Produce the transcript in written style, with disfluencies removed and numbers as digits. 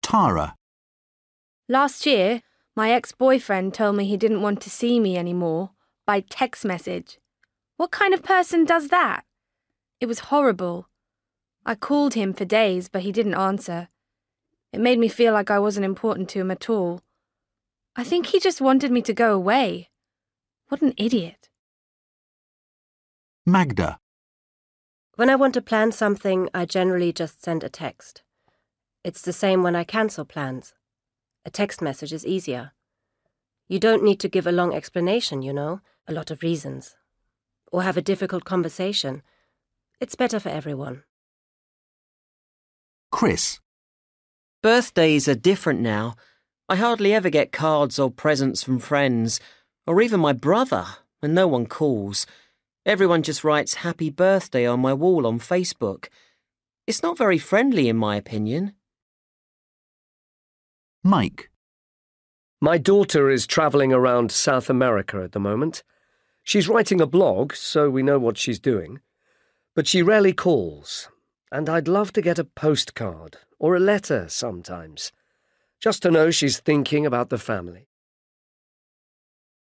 Tara. Last year, my ex-boyfriend told me he didn't want to see me anymore by text message. What kind of person does that? It was horrible. I called him for days, but he didn't answer. It made me feel like I wasn't important to him at all. I think he just wanted me to go away. What an idiot. Magda. When I want to plan something, I generally just send a text. It's the same when I cancel plans. A text message is easier. You don't need to give a long explanation, a lot of reasons. Or have a difficult conversation. It's better for everyone. Chris. Birthdays are different now. I hardly ever get cards or presents from friends, or even my brother, and no one calls. Everyone just writes happy birthday on my wall on Facebook. It's not very friendly in my opinion. Mike. My daughter is travelling around South America at the moment. She's writing a blog, so we know what she's doing. But she rarely calls, and I'd love to get a postcard or a letter sometimes, just to know she's thinking about the family.